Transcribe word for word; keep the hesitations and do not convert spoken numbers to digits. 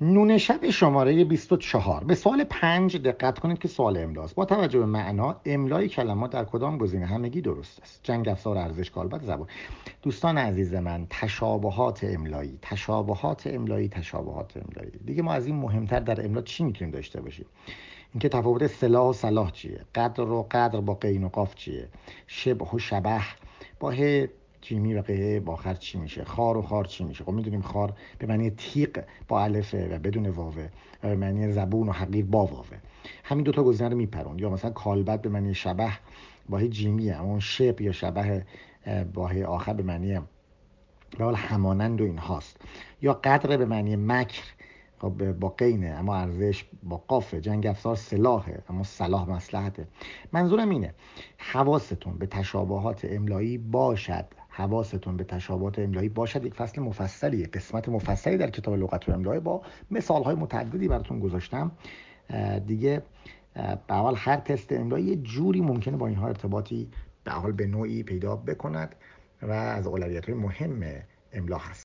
نون شب شماره بیست و چهار. به سوال پنج دقت کنید که سوال املاست. با توجه به معنا املای کلمات در کدام گزینه همگی درست است؟ جنگ افزار، ارزش، کالبد، زبان. دوستان عزیز من، تشابهات املایی تشابهات املایی تشابهات املایی دیگه ما از این مهمتر در املا چی میتونیم داشته باشیم؟ اینکه تفاوت سلاح و صلاح چیه؟ قدر و قدر با قین و قاف چیه؟ شبه و شبه با ه جیمی و قه با آخر چی میشه؟ خار و خار چی میشه؟ خب میدونیم خار به معنی تیغ با الفه و بدون واوه و به معنی زبون و حقیر با واوه. همین دوتا گزینه رو میپرون. یا مثلا کالبد به معنی شبه با ه جیمیه، اما شب یا شبه با ه آخر به معنی به حال همانند و این هاست. یا قدر به معنی مکر خب با قینه اما ارزش با قافه. جنگ افزار سلاحه اما صلاح مصلحته. منظورم اینه حواستون به تشابهات املایی باشد حواستون به تشابهات املایی باشد. یک فصل مفصلی، قسمت مفصلی در کتاب لغت و املای با مثال‌های متعددی براتون گذاشتم دیگه. به حال هر تست املایی یه جوری ممکنه با اینها ارتباطی به حال به نوعی پیدا بکند و از اولویت‌های مهم املا هست.